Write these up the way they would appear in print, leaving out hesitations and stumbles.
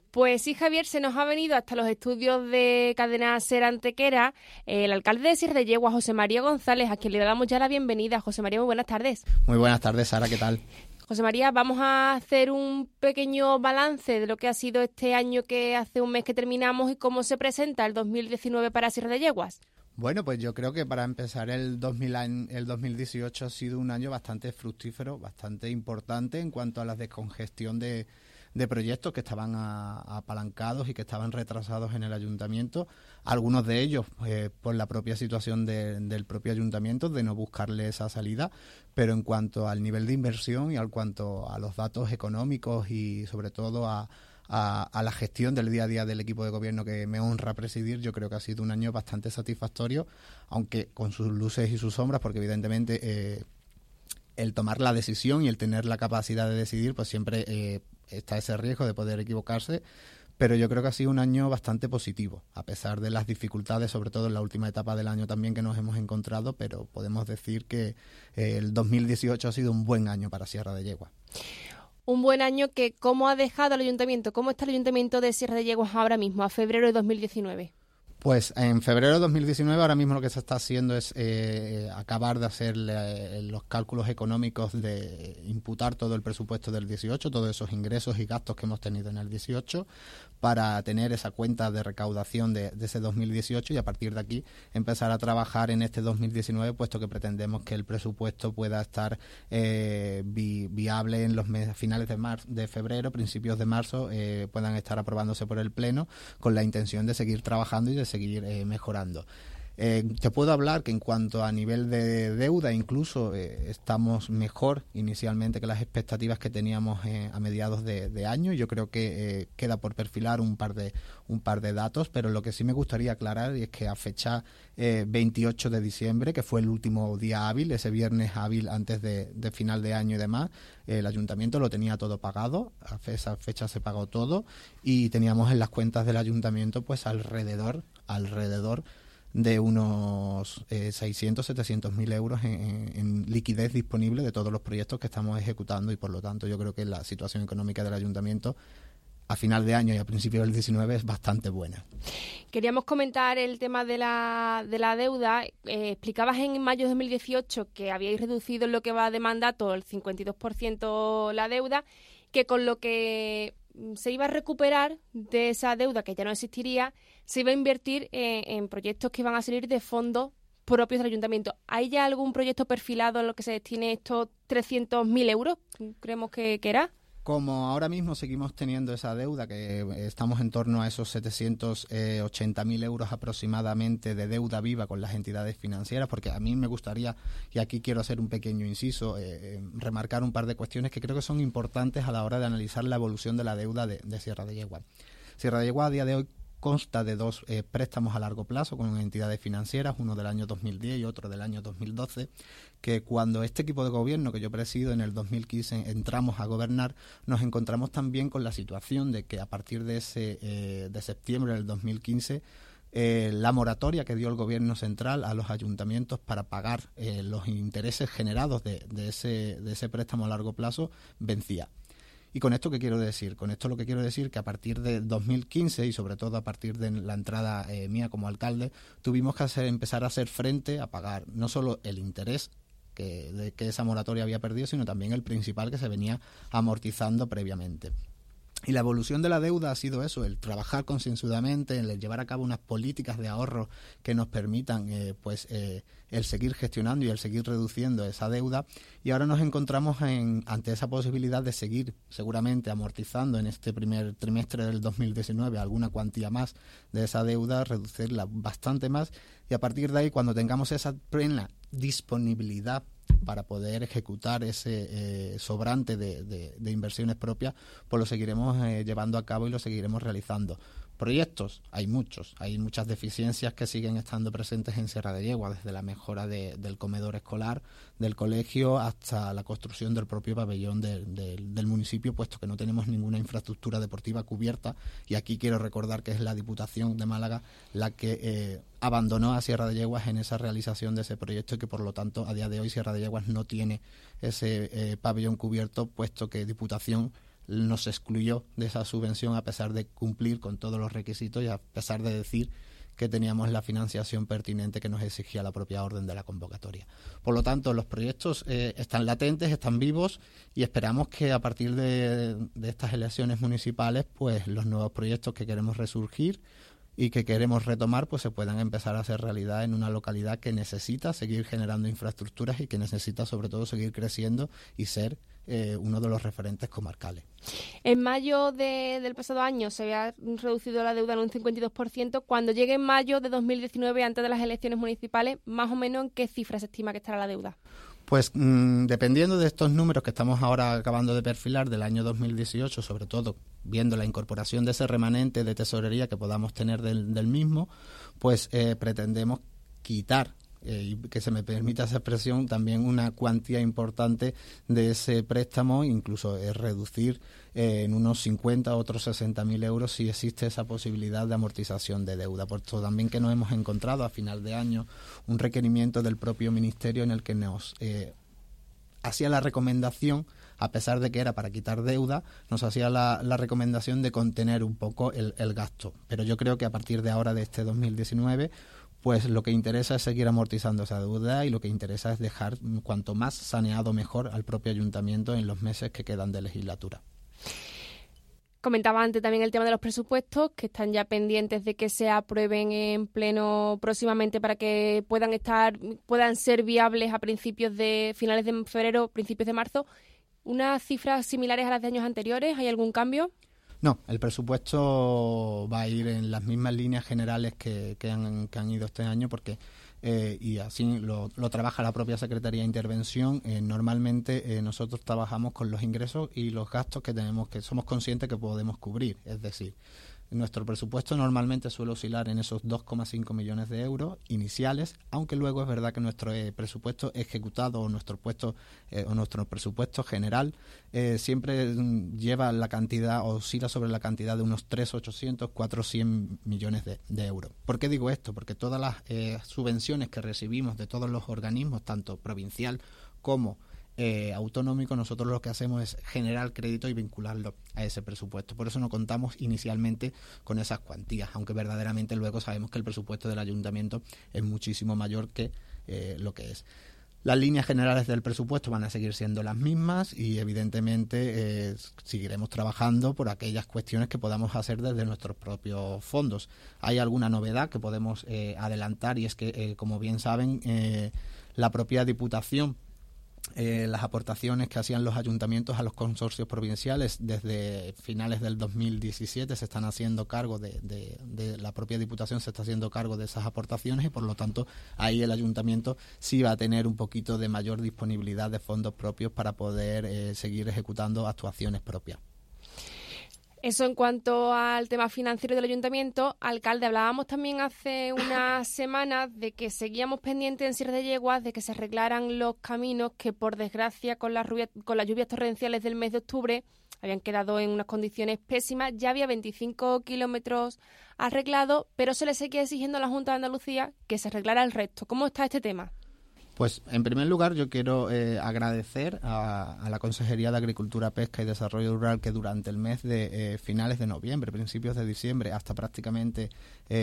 Pues sí, Javier, se nos ha venido hasta los estudios de Cadena SER Antequera el alcalde de Sierra de Yegua, José María González, a quien le damos ya la bienvenida. José María, muy buenas tardes. Muy buenas tardes, Sara, ¿qué tal? José María, vamos a hacer un pequeño balance de lo que ha sido este año que hace un mes que terminamos y cómo se presenta el 2019 para Sierra de Yeguas. Bueno, pues yo creo que para empezar el 2018 ha sido un año bastante fructífero, bastante importante en cuanto a la descongestión de proyectos que estaban apalancados y que estaban retrasados en el ayuntamiento, algunos de ellos por la propia situación del propio ayuntamiento de no buscarle esa salida, pero en cuanto al nivel de inversión y en cuanto a los datos económicos y sobre todo a la gestión del día a día del equipo de gobierno que me honra presidir, yo creo que ha sido un año bastante satisfactorio, aunque con sus luces y sus sombras, porque evidentemente el tomar la decisión y el tener la capacidad de decidir, pues siempre está ese riesgo de poder equivocarse, pero yo creo que ha sido un año bastante positivo, a pesar de las dificultades, sobre todo en la última etapa del año también que nos hemos encontrado, pero podemos decir que el 2018 ha sido un buen año para Sierra de Yegua. Un buen año que, ¿cómo ha dejado el ayuntamiento? ¿Cómo está el ayuntamiento de Sierra de Yeguas ahora mismo, a febrero de 2019? Pues en febrero de 2019 ahora mismo lo que se está haciendo es acabar de hacer los cálculos económicos de imputar todo el presupuesto del 18, todos esos ingresos y gastos que hemos tenido en el 18, para tener esa cuenta de recaudación de ese 2018 y a partir de aquí empezar a trabajar en este 2019, puesto que pretendemos que el presupuesto pueda estar viable en los meses finales de febrero, principios de marzo, puedan estar aprobándose por el Pleno con la intención de seguir trabajando y de seguir mejorando. Te puedo hablar que en cuanto a nivel de deuda incluso estamos mejor inicialmente que las expectativas que teníamos a mediados de año. Yo creo que queda por perfilar un par de datos, pero lo que sí me gustaría aclarar es que a fecha 28 de diciembre, que fue el último día hábil, ese viernes hábil antes de final de año y demás, el ayuntamiento lo tenía todo pagado, a esa fecha se pagó todo y teníamos en las cuentas del ayuntamiento pues alrededor de unos 600-700.000 euros en liquidez disponible de todos los proyectos que estamos ejecutando y por lo tanto yo creo que la situación económica del ayuntamiento a final de año y a principios del 19 es bastante buena. Queríamos comentar el tema de la deuda. Explicabas en mayo de 2018 que habíais reducido en lo que va de mandato el 52% la deuda, que con lo que se iba a recuperar de esa deuda que ya no existiría, se iba a invertir en proyectos que iban a salir de fondos propios del ayuntamiento. ¿Hay ya algún proyecto perfilado en lo que se destine estos 300.000 euros? Creemos que era. Como ahora mismo seguimos teniendo esa deuda, que estamos en torno a esos 780.000 euros aproximadamente de deuda viva con las entidades financieras, porque a mí me gustaría, y aquí quiero hacer un pequeño inciso, remarcar un par de cuestiones que creo que son importantes a la hora de analizar la evolución de la deuda de Sierra de Yegua. Sierra de Yegua a día de hoy consta de dos préstamos a largo plazo con entidades financieras, uno del año 2010 y otro del año 2012, que cuando este equipo de gobierno que yo presido en el 2015 entramos a gobernar, nos encontramos también con la situación de que a partir de septiembre del 2015 la moratoria que dio el gobierno central a los ayuntamientos para pagar los intereses generados de ese préstamo a largo plazo vencía. ¿Y con esto qué quiero decir? Con esto lo que quiero decir que a partir de 2015 y sobre todo a partir de la entrada mía como alcalde, tuvimos que empezar a hacer frente a pagar no solo el interés que esa moratoria había perdido, sino también el principal que se venía amortizando previamente. Y la evolución de la deuda ha sido eso, el trabajar concienzudamente, el llevar a cabo unas políticas de ahorro que nos permitan el seguir gestionando y el seguir reduciendo esa deuda. Y ahora nos encontramos ante esa posibilidad de seguir seguramente amortizando en este primer trimestre del 2019 alguna cuantía más de esa deuda, reducirla bastante más y a partir de ahí, cuando tengamos esa plena disponibilidad para poder ejecutar ese sobrante de inversiones propias, pues lo seguiremos llevando a cabo y lo seguiremos realizando. Proyectos, hay muchos, hay muchas deficiencias que siguen estando presentes en Sierra de Yegua, desde la mejora del comedor escolar, del colegio, hasta la construcción del propio pabellón del municipio, puesto que no tenemos ninguna infraestructura deportiva cubierta, y aquí quiero recordar que es la Diputación de Málaga la que abandonó a Sierra de Yeguas en esa realización de ese proyecto y que por lo tanto a día de hoy Sierra de Yeguas no tiene ese pabellón cubierto, puesto que Diputación nos excluyó de esa subvención a pesar de cumplir con todos los requisitos y a pesar de decir que teníamos la financiación pertinente que nos exigía la propia orden de la convocatoria. Por lo tanto, los proyectos están latentes, están vivos y esperamos que a partir de estas elecciones municipales, pues los nuevos proyectos que queremos resurgir y que queremos retomar, pues se puedan empezar a hacer realidad en una localidad que necesita seguir generando infraestructuras y que necesita sobre todo seguir creciendo y ser uno de los referentes comarcales. En mayo del pasado año se había reducido la deuda en un 52%. Cuando llegue en mayo de 2019, antes de las elecciones municipales, más o menos ¿en qué cifra se estima que estará la deuda? Pues dependiendo de estos números que estamos ahora acabando de perfilar del año 2018, sobre todo viendo la incorporación de ese remanente de tesorería que podamos tener del mismo, pues pretendemos quitar, y que se me permita esa expresión, también una cuantía importante de ese préstamo, incluso reducir en unos 50 o otros 60.000 euros si existe esa posibilidad de amortización de deuda. Por eso también que nos hemos encontrado a final de año un requerimiento del propio Ministerio en el que nos hacía la recomendación, a pesar de que era para quitar deuda, nos hacía la recomendación de contener un poco el gasto. Pero yo creo que a partir de ahora, de este 2019, pues lo que interesa es seguir amortizando esa deuda y lo que interesa es dejar cuanto más saneado mejor al propio ayuntamiento en los meses que quedan de legislatura. Comentaba antes también el tema de los presupuestos, que están ya pendientes de que se aprueben en pleno próximamente para que puedan ser viables a finales de febrero, principios de marzo. ¿Unas cifras similares a las de años anteriores? ¿Hay algún cambio? No, el presupuesto va a ir en las mismas líneas generales que han ido este año, porque y así lo trabaja la propia Secretaría de Intervención. Normalmente nosotros trabajamos con los ingresos y los gastos que tenemos, que somos conscientes que podemos cubrir. Es decir, nuestro presupuesto normalmente suele oscilar en esos 2,5 millones de euros iniciales, aunque luego es verdad que nuestro presupuesto ejecutado o nuestro presupuesto general siempre lleva la cantidad, oscila sobre la cantidad de unos 3.800, 400 millones de euros. ¿Por qué digo esto? Porque todas las subvenciones que recibimos de todos los organismos, tanto provincial como autonómico, nosotros lo que hacemos es generar crédito y vincularlo a ese presupuesto. Por eso no contamos inicialmente con esas cuantías, aunque verdaderamente luego sabemos que el presupuesto del ayuntamiento es muchísimo mayor que lo que es. Las líneas generales del presupuesto van a seguir siendo las mismas y evidentemente seguiremos trabajando por aquellas cuestiones que podamos hacer desde nuestros propios fondos. Hay alguna novedad que podemos adelantar, y es que, como bien saben, la propia Diputación, las aportaciones que hacían los ayuntamientos a los consorcios provinciales desde finales del 2017 se están haciendo cargo de la propia Diputación, se está haciendo cargo de esas aportaciones, y por lo tanto ahí el ayuntamiento sí va a tener un poquito de mayor disponibilidad de fondos propios para poder seguir ejecutando actuaciones propias. Eso en cuanto al tema financiero del ayuntamiento. Alcalde, hablábamos también hace unas semanas de que seguíamos pendientes en Sierra de Yeguas de que se arreglaran los caminos que, por desgracia, con las lluvias torrenciales del mes de octubre habían quedado en unas condiciones pésimas. Ya había 25 kilómetros arreglados, pero se le seguía exigiendo a la Junta de Andalucía que se arreglara el resto. ¿Cómo está este tema? Pues, en primer lugar, yo quiero agradecer a la Consejería de Agricultura, Pesca y Desarrollo Rural, que durante el mes de finales de noviembre, principios de diciembre, hasta prácticamente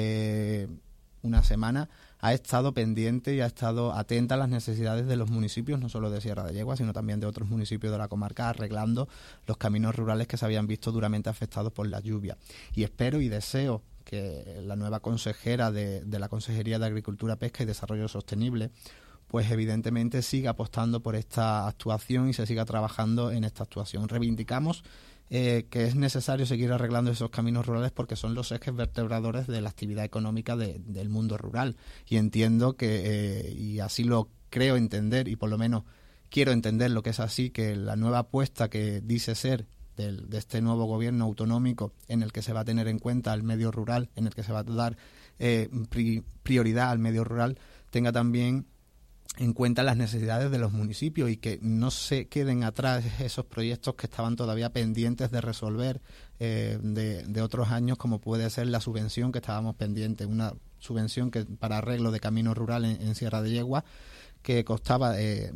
una semana, ha estado pendiente y ha estado atenta a las necesidades de los municipios, no solo de Sierra de Yeguas, sino también de otros municipios de la comarca, arreglando los caminos rurales que se habían visto duramente afectados por la lluvia. Y espero y deseo que la nueva consejera de la Consejería de Agricultura, Pesca y Desarrollo Sostenible, pues evidentemente siga apostando por esta actuación y se siga trabajando en esta actuación. Reivindicamos que es necesario seguir arreglando esos caminos rurales porque son los ejes vertebradores de la actividad económica del mundo rural. Y entiendo que, y así lo creo entender, y por lo menos quiero entender lo que es así, que la nueva apuesta que dice ser de este nuevo gobierno autonómico, en el que se va a tener en cuenta al medio rural, en el que se va a dar prioridad al medio rural, tenga también en cuenta las necesidades de los municipios y que no se queden atrás esos proyectos que estaban todavía pendientes de resolver de otros años, como puede ser la subvención que estábamos pendientes, una subvención que para arreglo de caminos rurales en Sierra de Yeguas, que constaba de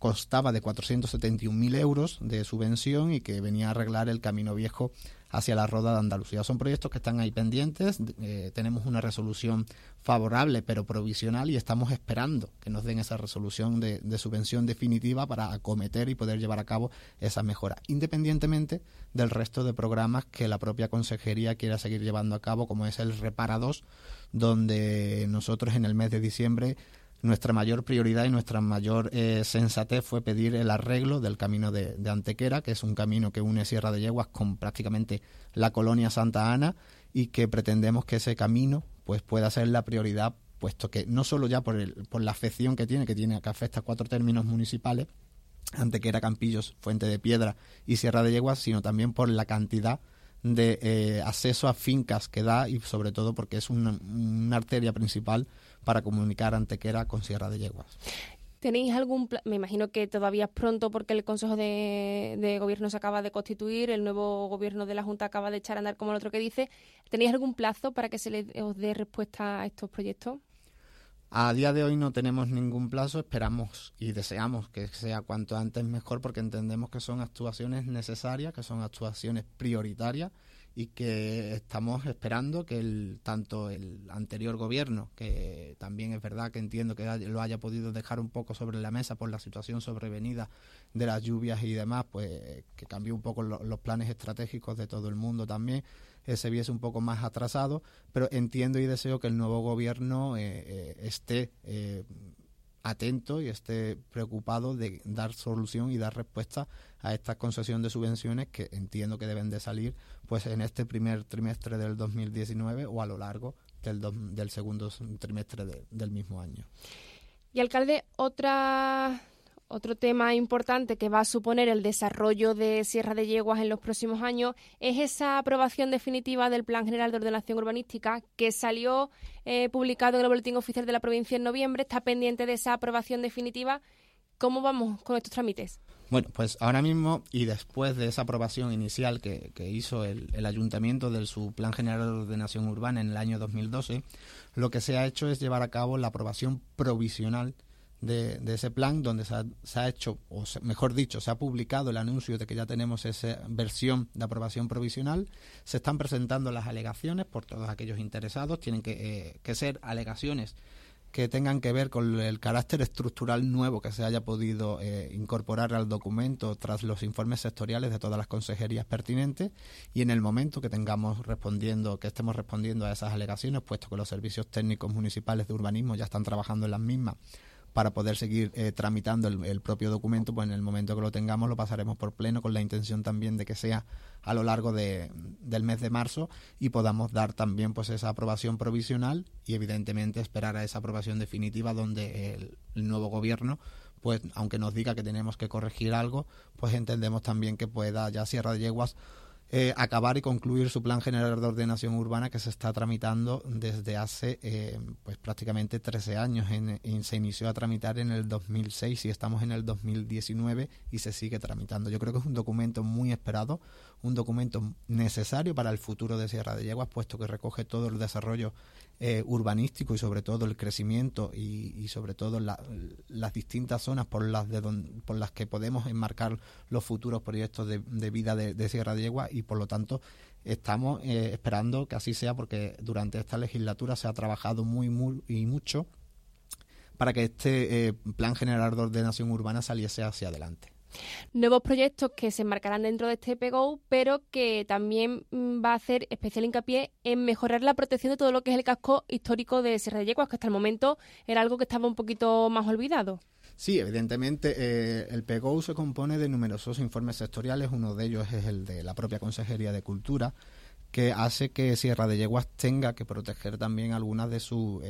constaba de 471.000 euros de subvención y que venía a arreglar el Camino Viejo hacia la Roda de Andalucía. Son proyectos que están ahí pendientes, tenemos una resolución favorable pero provisional y estamos esperando que nos den esa resolución de subvención definitiva para acometer y poder llevar a cabo esa mejora, independientemente del resto de programas que la propia Consejería quiera seguir llevando a cabo, como es el Repara 2, donde nosotros en el mes de diciembre nuestra mayor prioridad y nuestra mayor sensatez fue pedir el arreglo del camino de Antequera, que es un camino que une Sierra de Yeguas con prácticamente la colonia Santa Ana, y que pretendemos que ese camino pues pueda ser la prioridad, puesto que no solo ya por la afección que afecta a 4 términos municipales, Antequera, Campillos, Fuente de Piedra y Sierra de Yeguas, sino también por la cantidad de acceso a fincas que da y sobre todo porque es una arteria principal para comunicar Antequera con Sierra de Yeguas. ¿Tenéis algún me imagino que todavía es pronto porque el Consejo de Gobierno se acaba de constituir, el nuevo Gobierno de la Junta acaba de echar a andar como el otro que dice? ¿Tenéis algún plazo para que os dé respuesta a estos proyectos? A día de hoy no tenemos ningún plazo, esperamos y deseamos que sea cuanto antes mejor porque entendemos que son actuaciones necesarias, que son actuaciones prioritarias y que estamos esperando que tanto el anterior gobierno, que también es verdad que entiendo que lo haya podido dejar un poco sobre la mesa por la situación sobrevenida de las lluvias y demás, pues que cambió un poco los planes estratégicos de todo el mundo también, se viese un poco más atrasado, pero entiendo y deseo que el nuevo gobierno esté atento y esté preocupado de dar solución y dar respuesta a esta concesión de subvenciones que entiendo que deben de salir pues en este primer trimestre del 2019 o a lo largo del segundo trimestre del mismo año. Y alcalde, otro tema importante que va a suponer el desarrollo de Sierra de Yeguas en los próximos años es esa aprobación definitiva del Plan General de Ordenación Urbanística que salió publicado en el Boletín Oficial de la provincia en noviembre. Está pendiente de esa aprobación definitiva. ¿Cómo vamos con estos trámites? Bueno, pues ahora mismo y después de esa aprobación inicial que hizo el Ayuntamiento de su Plan General de Ordenación Urbana en el año 2012, lo que se ha hecho es llevar a cabo la aprobación provisional de ese plan, donde se ha hecho, o mejor dicho, se ha publicado el anuncio de que ya tenemos esa versión de aprobación provisional. Se están presentando las alegaciones por todos aquellos interesados. Tienen que ser alegaciones que tengan que ver con el carácter estructural nuevo que se haya podido incorporar al documento tras los informes sectoriales de todas las consejerías pertinentes, y en el momento que estemos respondiendo a esas alegaciones, puesto que los servicios técnicos municipales de urbanismo ya están trabajando en las mismas para poder seguir tramitando el propio documento, pues en el momento que lo tengamos lo pasaremos por pleno, con la intención también de que sea a lo largo del mes de marzo y podamos dar también pues esa aprobación provisional y evidentemente esperar a esa aprobación definitiva, donde el nuevo gobierno, pues aunque nos diga que tenemos que corregir algo, pues entendemos también que pueda ya Sierra de Yeguas acabar y concluir su Plan General de Ordenación Urbana, que se está tramitando desde hace pues prácticamente 13 años. Se inició a tramitar en el 2006 y estamos en el 2019 y se sigue tramitando. Yo creo que es un documento muy esperado, un documento necesario para el futuro de Sierra de Yeguas, puesto que recoge todo el desarrollo urbanístico y sobre todo el crecimiento y sobre todo las distintas zonas por las que podemos enmarcar los futuros proyectos de vida de Sierra de Yeguas, y por lo tanto estamos esperando que así sea, porque durante esta legislatura se ha trabajado muy y mucho para que este Plan General de Ordenación Urbana saliese hacia adelante. Nuevos proyectos que se enmarcarán dentro de este PGO, pero que también va a hacer especial hincapié en mejorar la protección de todo lo que es el casco histórico de Sierra de Yeguas, que hasta el momento era algo que estaba un poquito más olvidado. Sí, evidentemente el PGO se compone de numerosos informes sectoriales. Uno de ellos es el de la propia Consejería de Cultura, que hace que Sierra de Yeguas tenga que proteger también algunas de sus,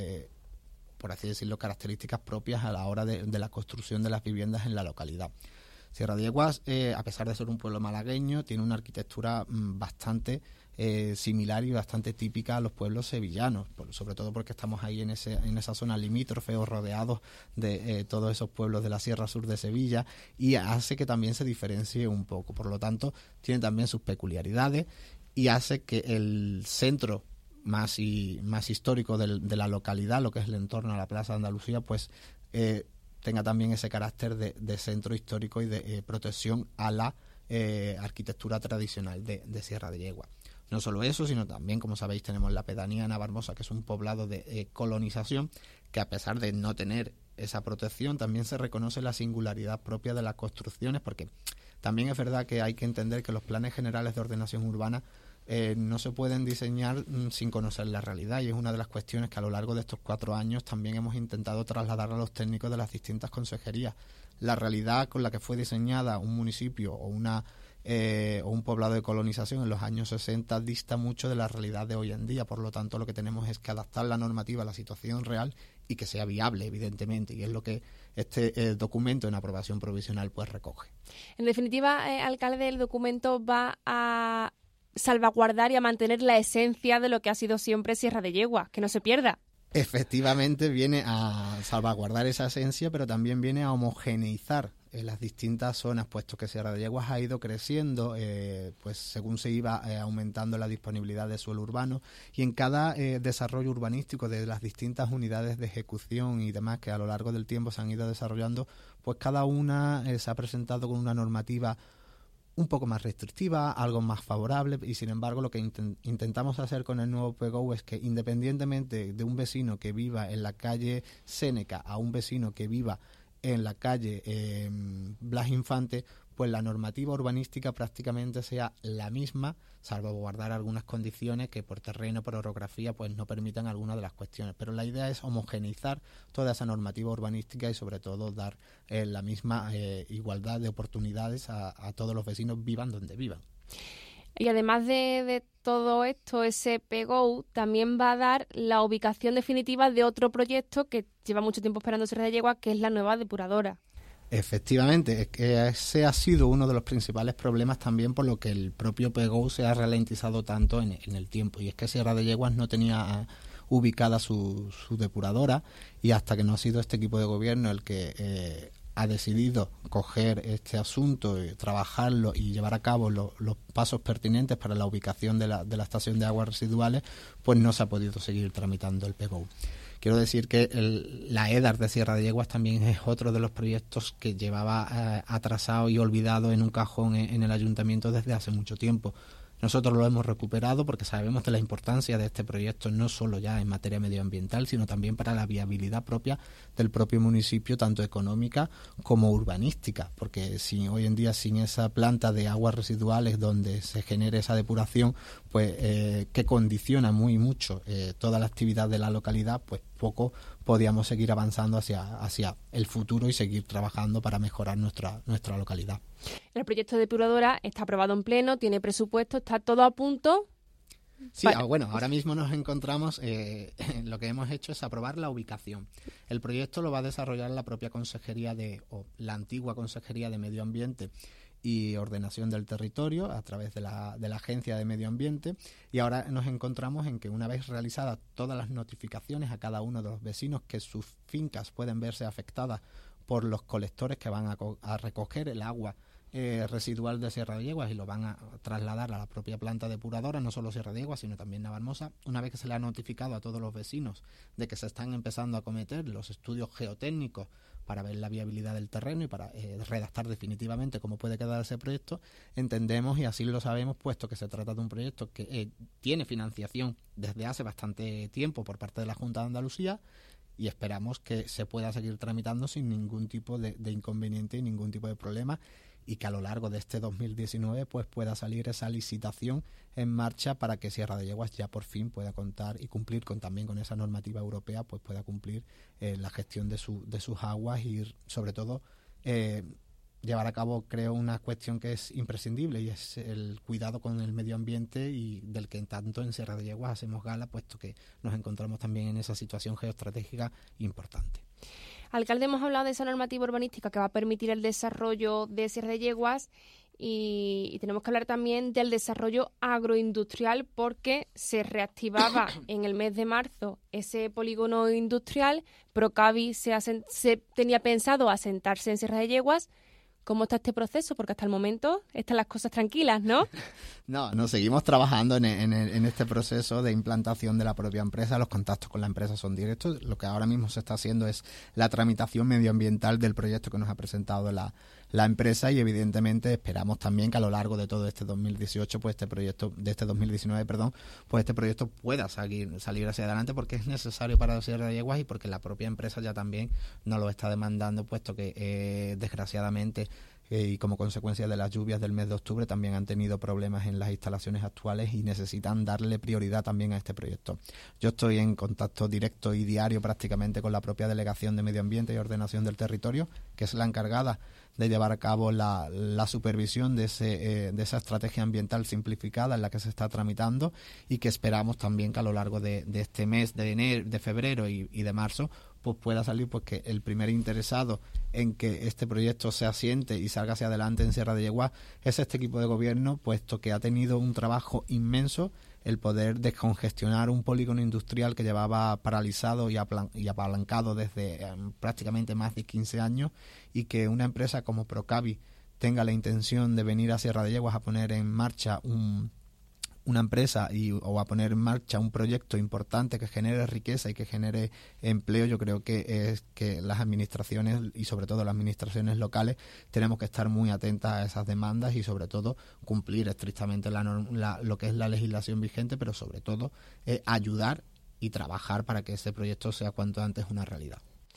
por así decirlo, características propias a la hora de la construcción de las viviendas en la localidad. Sierra de Yeguas, a pesar de ser un pueblo malagueño, tiene una arquitectura bastante similar y bastante típica a los pueblos sevillanos, sobre todo porque estamos ahí en esa zona limítrofe o rodeados de todos esos pueblos de la Sierra Sur de Sevilla, y hace que también se diferencie un poco. Por lo tanto, tiene también sus peculiaridades y hace que el centro más histórico de la localidad, lo que es el entorno a la Plaza de Andalucía, pues tenga también ese carácter de centro histórico y de protección a la arquitectura tradicional de Sierra de Yegua. No solo eso, sino también, como sabéis, tenemos la pedanía de Navarmosa, que es un poblado de colonización, que a pesar de no tener esa protección, también se reconoce la singularidad propia de las construcciones, porque también es verdad que hay que entender que los planes generales de ordenación urbana no se pueden diseñar sin conocer la realidad, y es una de las cuestiones que a lo largo de estos 4 años también hemos intentado trasladar a los técnicos de las distintas consejerías. La realidad con la que fue diseñada un municipio o un poblado de colonización en los años 60 dista mucho de la realidad de hoy en día. Por lo tanto, lo que tenemos es que adaptar la normativa a la situación real y que sea viable, evidentemente, y es lo que este documento en aprobación provisional pues recoge. En definitiva, alcalde, el documento va a salvaguardar y a mantener la esencia de lo que ha sido siempre Sierra de Yegua, que no se pierda. Efectivamente, viene a salvaguardar esa esencia, pero también viene a homogeneizar las distintas zonas, puesto que Sierra de Yeguas ha ido creciendo pues según se iba aumentando la disponibilidad de suelo urbano, y en cada desarrollo urbanístico de las distintas unidades de ejecución y demás que a lo largo del tiempo se han ido desarrollando, pues cada una se ha presentado con una normativa un poco más restrictiva, algo más favorable, y sin embargo lo que intentamos hacer con el nuevo PGO es que, independientemente de un vecino que viva en la calle Séneca a un vecino que viva en la calle Blas Infante, pues la normativa urbanística prácticamente sea la misma, salvo guardar algunas condiciones que por terreno, por orografía, pues no permitan algunas de las cuestiones. Pero la idea es homogeneizar toda esa normativa urbanística y sobre todo dar la misma igualdad de oportunidades a todos los vecinos, vivan donde vivan. Y además de todo esto, ese PGO también va a dar la ubicación definitiva de otro proyecto que lleva mucho tiempo esperando Sierra de Yegua, que es la nueva depuradora. Efectivamente, es que ese ha sido uno de los principales problemas también por lo que el propio PGO se ha ralentizado tanto en el tiempo, y es que Sierra de Yeguas no tenía ubicada su depuradora, y hasta que no ha sido este equipo de gobierno el que ha decidido coger este asunto, trabajarlo y llevar a cabo los pasos pertinentes para la ubicación de la estación de aguas residuales, pues no se ha podido seguir tramitando el PGO. Quiero decir que la EDAR de Sierra de Yeguas también es otro de los proyectos que llevaba atrasado y olvidado en un cajón en el ayuntamiento desde hace mucho tiempo. Nosotros lo hemos recuperado porque sabemos de la importancia de este proyecto, no solo ya en materia medioambiental, sino también para la viabilidad propia del propio municipio, tanto económica como urbanística, porque si hoy en día sin esa planta de aguas residuales donde se genere esa depuración, pues que condiciona mucho toda la actividad de la localidad, pues poco podíamos seguir avanzando hacia el futuro y seguir trabajando para mejorar nuestra localidad. El proyecto de depuradora está aprobado en pleno, tiene presupuesto, está todo a punto. Sí, bueno, ahora mismo nos encontramos, lo que hemos hecho es aprobar la ubicación. El proyecto lo va a desarrollar la propia consejería o la antigua Consejería de Medio Ambiente y Ordenación del Territorio a través de la Agencia de Medio Ambiente, y ahora nos encontramos en que una vez realizadas todas las notificaciones a cada uno de los vecinos que sus fincas pueden verse afectadas por los colectores que van a recoger el agua residual de Sierra de Yeguas y lo van a trasladar a la propia planta depuradora, no solo Sierra de Yeguas, sino también Navarmosa. Una vez que se le ha notificado a todos los vecinos de que se están empezando a acometer los estudios geotécnicos para ver la viabilidad del terreno y para redactar definitivamente cómo puede quedar ese proyecto, entendemos, y así lo sabemos, puesto que se trata de un proyecto que tiene financiación desde hace bastante tiempo por parte de la Junta de Andalucía, y esperamos que se pueda seguir tramitando sin ningún tipo de inconveniente y ningún tipo de problema, y que a lo largo de este 2019 pues pueda salir esa licitación en marcha para que Sierra de Yeguas ya por fin pueda contar y cumplir también con esa normativa europea, pues pueda cumplir la gestión de sus aguas y sobre todo llevar a cabo, creo, una cuestión que es imprescindible, y es el cuidado con el medio ambiente, y del que tanto en Sierra de Yeguas hacemos gala, puesto que nos encontramos también en esa situación geoestratégica importante. Alcalde, hemos hablado de esa normativa urbanística que va a permitir el desarrollo de Sierra de Yeguas, y tenemos que hablar también del desarrollo agroindustrial, porque se reactivaba en el mes de marzo ese polígono industrial. Procavi se tenía pensado asentarse en Sierra de Yeguas. ¿Cómo está este proceso? Porque hasta el momento están las cosas tranquilas, ¿no? No, seguimos trabajando en este proceso de implantación de la propia empresa. Los contactos con la empresa son directos. Lo que ahora mismo se está haciendo es la tramitación medioambiental del proyecto que nos ha presentado la empresa, y evidentemente esperamos también que a lo largo de todo este 2018, pues este proyecto, de este 2019, perdón, pues este proyecto pueda salir hacia adelante, porque es necesario para Sierra de Yeguas y porque la propia empresa ya también nos lo está demandando, puesto que desgraciadamente y como consecuencia de las lluvias del mes de octubre también han tenido problemas en las instalaciones actuales y necesitan darle prioridad también a este proyecto. Yo estoy en contacto directo y diario prácticamente con la propia Delegación de Medio Ambiente y Ordenación del Territorio, que es la encargada de llevar a cabo la supervisión de esa estrategia ambiental simplificada en la que se está tramitando, y que esperamos también que a lo largo de este mes de febrero y de marzo pues pueda salir, pues que el primer interesado en que este proyecto se asiente y salga hacia adelante en Sierra de Yeguas es este equipo de gobierno, puesto que ha tenido un trabajo inmenso el poder descongestionar un polígono industrial que llevaba paralizado y apalancado desde prácticamente más de 15 años, y que una empresa como Procavi tenga la intención de venir a Sierra de Yeguas a poner en marcha una empresa o a poner en marcha un proyecto importante que genere riqueza y que genere empleo. Yo creo que es que las administraciones, y sobre todo las administraciones locales, tenemos que estar muy atentas a esas demandas y sobre todo cumplir estrictamente lo que es la legislación vigente, pero sobre todo ayudar y trabajar para que ese proyecto sea cuanto antes una realidad.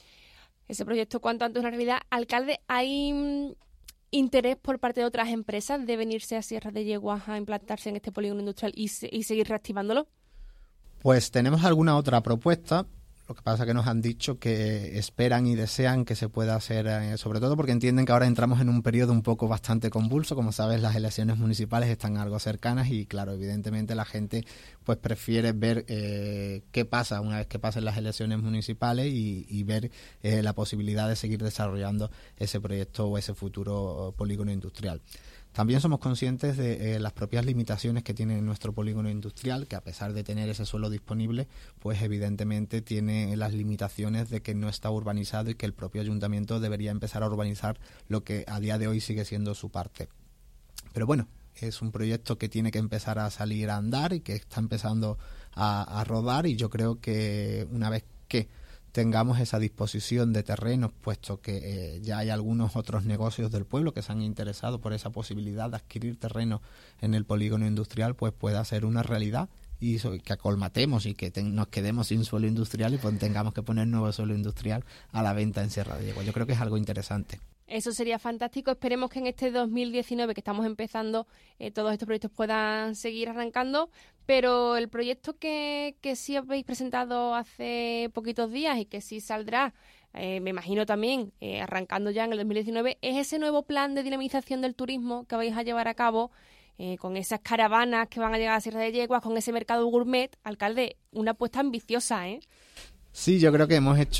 Ese proyecto cuanto antes una realidad. Alcalde, ¿hay interés por parte de otras empresas de venirse a Sierra de Yeguas a implantarse en este polígono industrial y seguir reactivándolo? Pues tenemos alguna otra propuesta. Lo que pasa es que nos han dicho que esperan y desean que se pueda hacer, sobre todo porque entienden que ahora entramos en un periodo un poco bastante convulso. Como sabes, las elecciones municipales están algo cercanas y, claro, evidentemente la gente pues prefiere ver qué pasa una vez que pasen las elecciones municipales y ver la posibilidad de seguir desarrollando ese proyecto o ese futuro polígono industrial. También somos conscientes de las propias limitaciones que tiene nuestro polígono industrial, que a pesar de tener ese suelo disponible, pues evidentemente tiene las limitaciones de que no está urbanizado y que el propio ayuntamiento debería empezar a urbanizar lo que a día de hoy sigue siendo su parte. Pero bueno, es un proyecto que tiene que empezar a salir a andar y que está empezando a rodar, y yo creo que una vez que tengamos esa disposición de terrenos, puesto que ya hay algunos otros negocios del pueblo que se han interesado por esa posibilidad de adquirir terrenos en el polígono industrial, pues pueda ser una realidad y que acolmatemos y que nos quedemos sin suelo industrial y pues tengamos que poner nuevo suelo industrial a la venta en Sierra de Yeguas. Yo creo que es algo interesante. Eso sería fantástico. Esperemos que en este 2019 que estamos empezando todos estos proyectos puedan seguir arrancando, pero el proyecto que sí habéis presentado hace poquitos días y que sí saldrá, me imagino también arrancando ya en el 2019, es ese nuevo plan de dinamización del turismo que vais a llevar a cabo con esas caravanas que van a llegar a Sierra de Yeguas, con ese mercado gourmet. Alcalde, una apuesta ambiciosa, ¿eh? Sí, yo creo que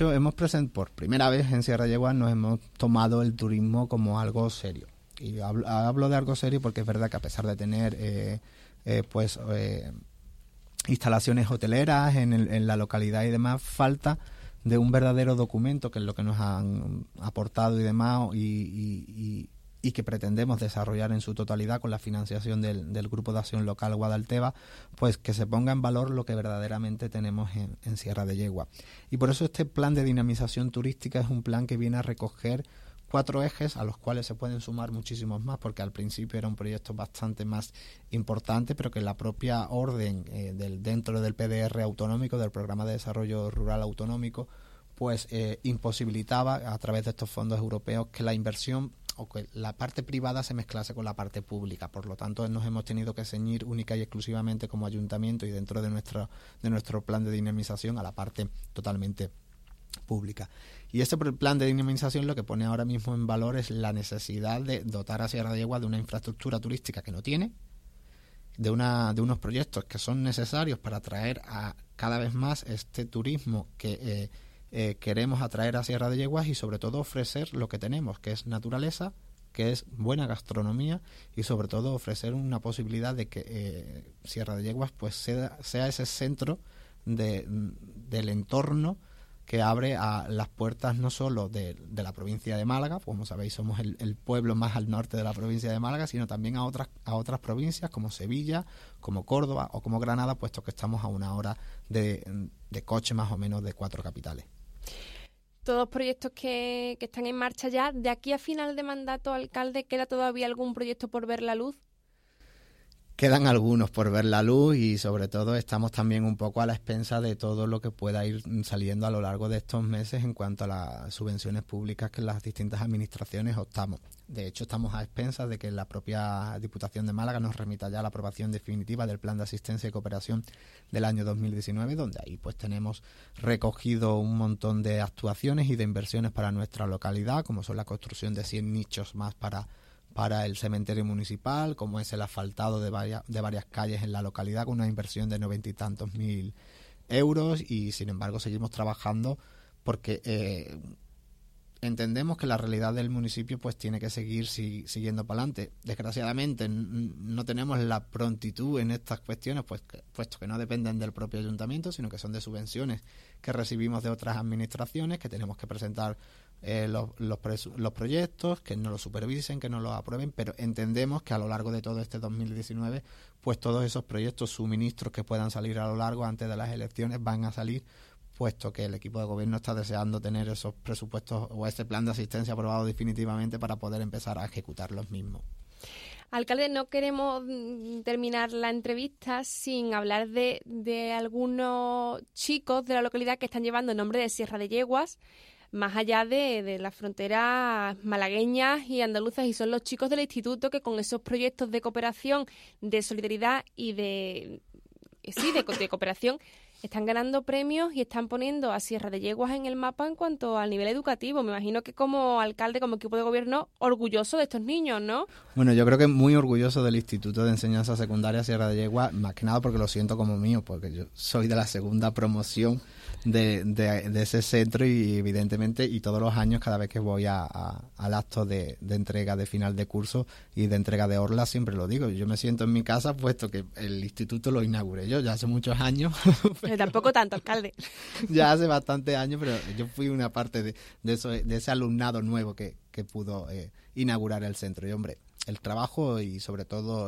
por primera vez en Sierra de Yeguas nos hemos tomado el turismo como algo serio. Y hablo de algo serio porque es verdad que a pesar de tener instalaciones hoteleras en la localidad y demás, falta de un verdadero documento, que es lo que nos han aportado y demás, y que pretendemos desarrollar en su totalidad con la financiación del Grupo de Acción Local Guadalteba, pues que se ponga en valor lo que verdaderamente tenemos en Sierra de Yeguas. Y por eso este plan de dinamización turística es un plan que viene a recoger 4 ejes, a los cuales se pueden sumar muchísimos más, porque al principio era un proyecto bastante más importante, pero que la propia orden dentro del PDR autonómico, del Programa de Desarrollo Rural Autonómico, pues imposibilitaba a través de estos fondos europeos que la inversión o que la parte privada se mezclase con la parte pública. Por lo tanto, nos hemos tenido que ceñir única y exclusivamente como ayuntamiento y dentro de nuestro plan de dinamización a la parte totalmente pública. Y este plan de dinamización lo que pone ahora mismo en valor es la necesidad de dotar a Sierra de Yeguas de una infraestructura turística que no tiene, de unos proyectos que son necesarios para atraer a cada vez más este turismo que queremos atraer a Sierra de Yeguas, y sobre todo ofrecer lo que tenemos, que es naturaleza, que es buena gastronomía, y sobre todo ofrecer una posibilidad de que Sierra de Yeguas pues sea ese centro del entorno que abre a las puertas no solo de la provincia de Málaga, como sabéis somos el pueblo más al norte de la provincia de Málaga, sino también a otras provincias como Sevilla, como Córdoba o como Granada, puesto que estamos a una hora de coche más o menos de 4 capitales. Todos proyectos que están en marcha ya. ¿De aquí a final de mandato, alcalde, queda todavía algún proyecto por ver la luz? Quedan algunos por ver la luz y sobre todo estamos también un poco a la expensa de todo lo que pueda ir saliendo a lo largo de estos meses en cuanto a las subvenciones públicas que las distintas administraciones optamos. De hecho, estamos a expensas de que la propia Diputación de Málaga nos remita ya la aprobación definitiva del Plan de Asistencia y Cooperación del año 2019, donde ahí pues tenemos recogido un montón de actuaciones y de inversiones para nuestra localidad, como son la construcción de 100 nichos más para el cementerio municipal, como es el asfaltado de varias calles en la localidad con una inversión de 90 y tantos mil euros, y sin embargo seguimos trabajando porque entendemos que la realidad del municipio pues tiene que seguir siguiendo para adelante. Desgraciadamente no tenemos la prontitud en estas cuestiones, puesto que no dependen del propio ayuntamiento, sino que son de subvenciones que recibimos de otras administraciones, que tenemos que presentar los proyectos, que no los supervisen, que no los aprueben, pero entendemos que a lo largo de todo este 2019, pues todos esos proyectos, suministros que puedan salir a lo largo antes de las elecciones van a salir, puesto que el equipo de gobierno está deseando tener esos presupuestos o ese plan de asistencia aprobado definitivamente para poder empezar a ejecutar los mismos. Alcalde, no queremos terminar la entrevista sin hablar de algunos chicos de la localidad que están llevando el nombre de Sierra de Yeguas, más allá de las fronteras malagueñas y andaluzas, y son los chicos del instituto que con esos proyectos de cooperación, de solidaridad y de cooperación están ganando premios y están poniendo a Sierra de Yeguas en el mapa en cuanto al nivel educativo. Me imagino que como alcalde, como equipo de gobierno, orgulloso de estos niños, ¿no? Bueno, yo creo que muy orgulloso del Instituto de Enseñanza Secundaria Sierra de Yeguas, más que nada porque lo siento como mío, porque yo soy de la segunda promoción de ese centro y evidentemente, y todos los años cada vez que voy al acto de entrega de final de curso y de entrega de orla, siempre lo digo, yo me siento en mi casa puesto que el instituto lo inauguré yo ya hace muchos años. Pero tampoco tanto, alcalde. Ya hace bastantes años, pero yo fui una parte de ese alumnado nuevo que pudo inaugurar el centro. Y hombre, el trabajo y sobre todo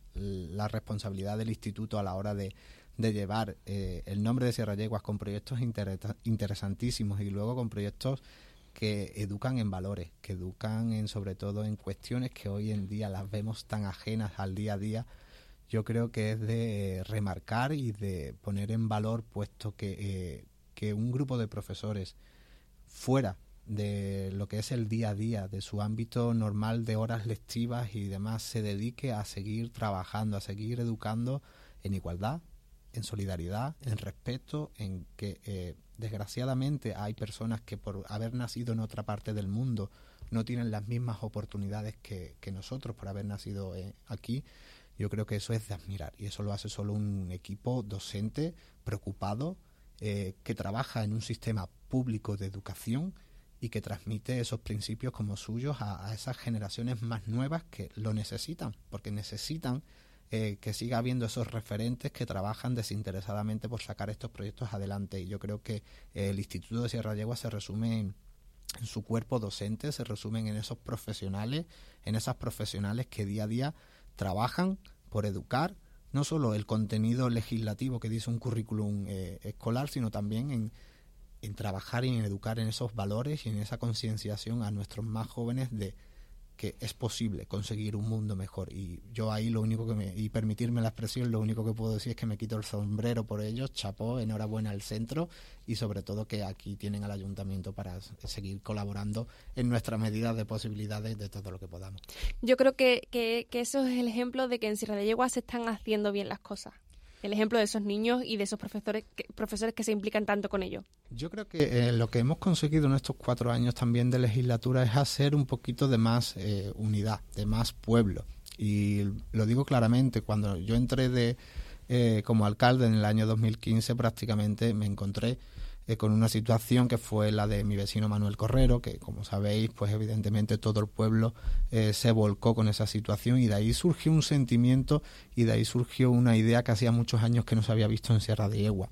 la responsabilidad del instituto a la hora de llevar el nombre de Sierra Yeguas con proyectos interesantísimos y luego con proyectos que educan en valores, que educan sobre todo en cuestiones que hoy en día las vemos tan ajenas al día a día. Yo creo que es de remarcar y de poner en valor, puesto que un grupo de profesores fuera de lo que es el día a día, de su ámbito normal de horas lectivas y demás, se dedique a seguir trabajando, a seguir educando en igualdad, en solidaridad, en respeto, en que desgraciadamente hay personas que por haber nacido en otra parte del mundo no tienen las mismas oportunidades que nosotros por haber nacido aquí. Yo creo que eso es de admirar y eso lo hace solo un equipo docente preocupado que trabaja en un sistema público de educación y que transmite esos principios como suyos a esas generaciones más nuevas que lo necesitan, porque necesitan que siga habiendo esos referentes que trabajan desinteresadamente por sacar estos proyectos adelante. Y yo creo que el Instituto de Sierra Yeguas se resume en su cuerpo docente, se resumen en esos profesionales, en esas profesionales que día a día trabajan por educar no solo el contenido legislativo que dice un currículum escolar, sino también en trabajar y en educar en esos valores y en esa concienciación a nuestros más jóvenes de que es posible conseguir un mundo mejor. Y yo ahí lo único y permitirme la expresión, lo único que puedo decir es que me quito el sombrero por ellos, chapó, enhorabuena al centro y sobre todo que aquí tienen al ayuntamiento para seguir colaborando en nuestras medidas de posibilidades de todo lo que podamos. Yo creo que eso es el ejemplo de que en Sierra de Yeguas se están haciendo bien las cosas. El ejemplo de esos niños y de esos profesores que se implican tanto con ellos. Yo creo que lo que hemos conseguido en estos 4 años también de legislatura es hacer un poquito de más unidad, de más pueblo. Y lo digo claramente, cuando yo entré como alcalde en el año 2015 prácticamente me encontré con una situación que fue la de mi vecino Manuel Correro, que como sabéis, pues evidentemente todo el pueblo se volcó con esa situación y de ahí surgió un sentimiento y de ahí surgió una idea que hacía muchos años que no se había visto en Sierra de Yeguas.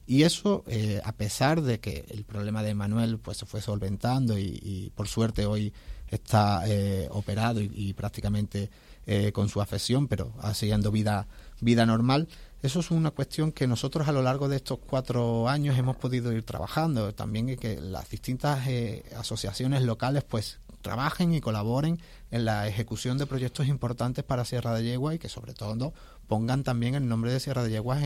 Y eso, a pesar de que el problema de Manuel pues se fue solventando y por suerte hoy está operado y prácticamente con su afección, pero siguiendo vida normal, eso es una cuestión que nosotros a lo largo de estos 4 años hemos podido ir trabajando. También que las distintas asociaciones locales pues trabajen y colaboren en la ejecución de proyectos importantes para Sierra de Yeguas y que sobre todo pongan también el nombre de Sierra de Yeguas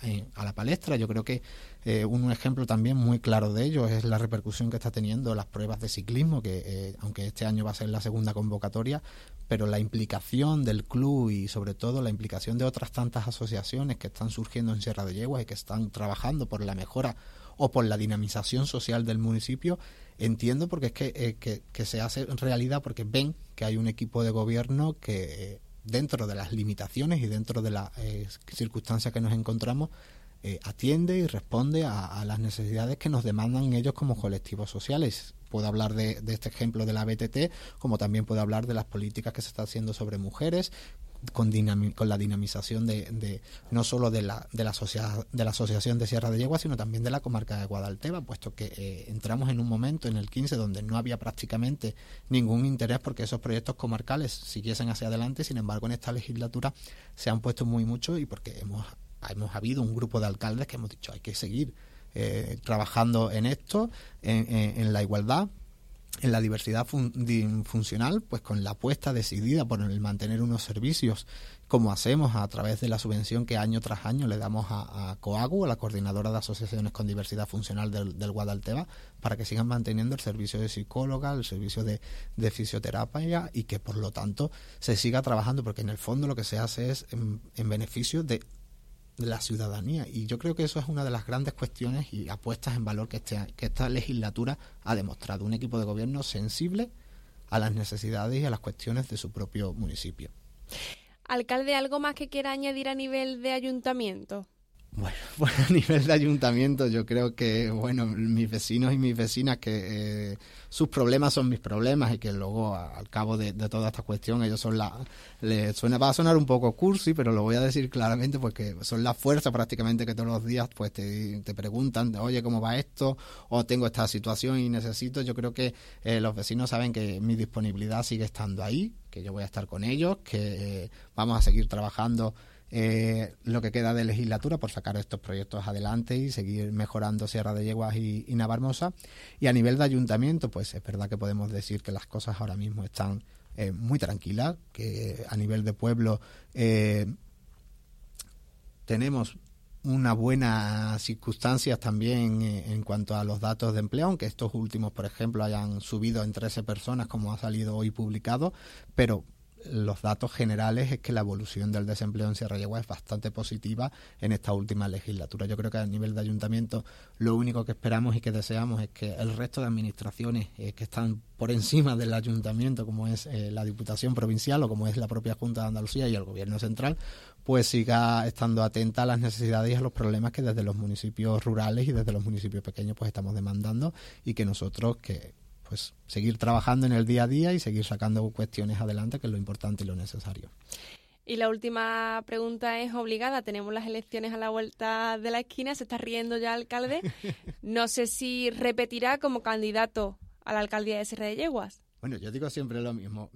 a la palestra. Yo creo que un ejemplo también muy claro de ello es la repercusión que está teniendo las pruebas de ciclismo, que aunque este año va a ser la segunda convocatoria, pero la implicación del club y sobre todo la implicación de otras tantas asociaciones que están surgiendo en Sierra de Yeguas y que están trabajando por la mejora o por la dinamización social del municipio, entiendo porque es que se hace en realidad porque ven que hay un equipo de gobierno que dentro de las limitaciones y dentro de las circunstancias que nos encontramos atiende y responde a las necesidades que nos demandan ellos como colectivos sociales. Puedo hablar de este ejemplo de la BTT, como también puedo hablar de las políticas que se están haciendo sobre mujeres, con la dinamización de no solo de la asociación de Sierra de Yeguas, sino también de la comarca de Guadalteba, puesto que entramos en un momento en el 15 donde no había prácticamente ningún interés porque esos proyectos comarcales siguiesen hacia adelante. Sin embargo, en esta legislatura se han puesto mucho y porque hemos habido un grupo de alcaldes que hemos dicho hay que seguir trabajando en esto, en la igualdad, en la diversidad funcional, pues con la apuesta decidida por el mantener unos servicios como hacemos a través de la subvención que año tras año le damos a COAGU, a la Coordinadora de Asociaciones con Diversidad Funcional del Guadalteva, para que sigan manteniendo el servicio de psicóloga, el servicio de fisioterapia y que por lo tanto se siga trabajando, porque en el fondo lo que se hace es en beneficio de la ciudadanía, y yo creo que eso es una de las grandes cuestiones y apuestas en valor que esta legislatura ha demostrado, un equipo de gobierno sensible a las necesidades y a las cuestiones de su propio municipio. Alcalde, ¿algo más que quiera añadir a nivel de ayuntamiento? Bueno, a nivel de ayuntamiento yo creo que, mis vecinos y mis vecinas, que sus problemas son mis problemas y que luego al cabo de toda esta cuestión ellos son va a sonar un poco cursi, pero lo voy a decir claramente porque son la fuerza prácticamente que todos los días pues te preguntan, oye, ¿cómo va esto? O tengo esta situación y necesito. Yo creo que los vecinos saben que mi disponibilidad sigue estando ahí, que yo voy a estar con ellos, que vamos a seguir trabajando lo que queda de legislatura por sacar estos proyectos adelante y seguir mejorando Sierra de Yeguas y Navarmosa. Y a nivel de ayuntamiento, pues es verdad que podemos decir que las cosas ahora mismo están muy tranquilas, que a nivel de pueblo tenemos una buena circunstancias también en cuanto a los datos de empleo, aunque estos últimos, por ejemplo, hayan subido en 13 personas, como ha salido hoy publicado, pero los datos generales es que la evolución del desempleo en Sierra de Yeguas es bastante positiva en esta última legislatura. Yo creo que a nivel de ayuntamiento lo único que esperamos y que deseamos es que el resto de administraciones que están por encima del ayuntamiento, como es la Diputación Provincial o como es la propia Junta de Andalucía y el Gobierno Central, pues siga estando atenta a las necesidades y a los problemas que desde los municipios rurales y desde los municipios pequeños pues estamos demandando, y que nosotros pues seguir trabajando en el día a día y seguir sacando cuestiones adelante, que es lo importante y lo necesario. Y la última pregunta es obligada. Tenemos las elecciones a la vuelta de la esquina. Se está riendo ya, alcalde. No sé si repetirá como candidato a la alcaldía de Sierra de Yeguas. Bueno, yo digo siempre lo mismo.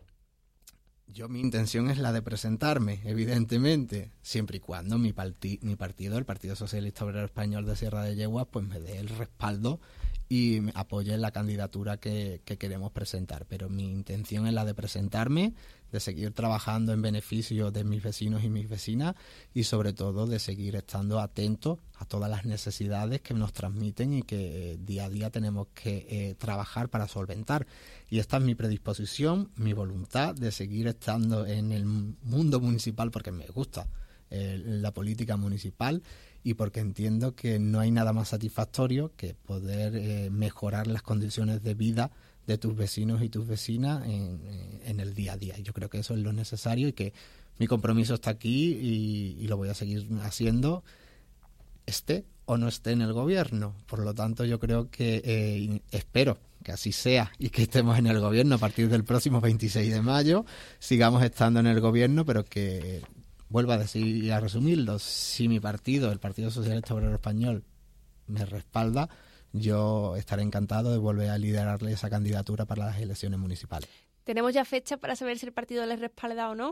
Mi intención es la de presentarme, evidentemente, siempre y cuando mi partido, el Partido Socialista Obrero Español de Sierra de Yeguas, pues me dé el respaldo y apoye la candidatura que queremos presentar. Pero mi intención es la de presentarme, de seguir trabajando en beneficio de mis vecinos y mis vecinas y sobre todo de seguir estando atentos a todas las necesidades que nos transmiten y que día a día tenemos que trabajar para solventar. Y esta es mi predisposición, mi voluntad de seguir estando en el mundo municipal, porque me gusta la política municipal y porque entiendo que no hay nada más satisfactorio que poder mejorar las condiciones de vida de tus vecinos y tus vecinas en el día a día. Y yo creo que eso es lo necesario y que mi compromiso está aquí y lo voy a seguir haciendo, esté o no esté en el gobierno. Por lo tanto, yo creo que espero que así sea y que estemos en el gobierno a partir del próximo 26 de mayo, sigamos estando en el gobierno, pero que vuelvo a decir y a resumirlo, si mi partido, el Partido Socialista Obrero Español, me respalda, yo estaré encantado de volver a liderarle esa candidatura para las elecciones municipales. ¿Tenemos ya fecha para saber si el partido les respalda o no?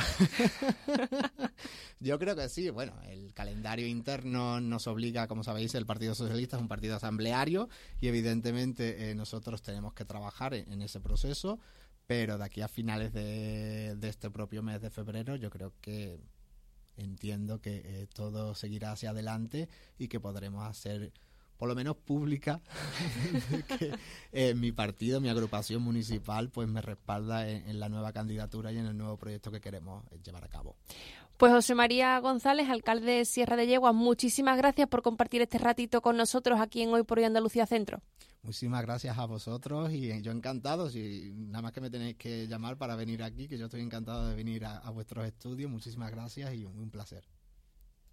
Yo creo que sí. Bueno, el calendario interno nos obliga, como sabéis, el Partido Socialista es un partido asambleario y evidentemente nosotros tenemos que trabajar en ese proceso, pero de aquí a finales de este propio mes de febrero yo creo que entiendo que todo seguirá hacia adelante y que podremos hacer por lo menos pública que mi partido, mi agrupación municipal, pues me respalda en la nueva candidatura y en el nuevo proyecto que queremos llevar a cabo. Pues José María González, alcalde de Sierra de Yegua, muchísimas gracias por compartir este ratito con nosotros aquí en Hoy por Hoy Andalucía Centro. Muchísimas gracias a vosotros y yo encantado, si nada más que me tenéis que llamar para venir aquí, que yo estoy encantado de venir a vuestros estudios. Muchísimas gracias y un placer.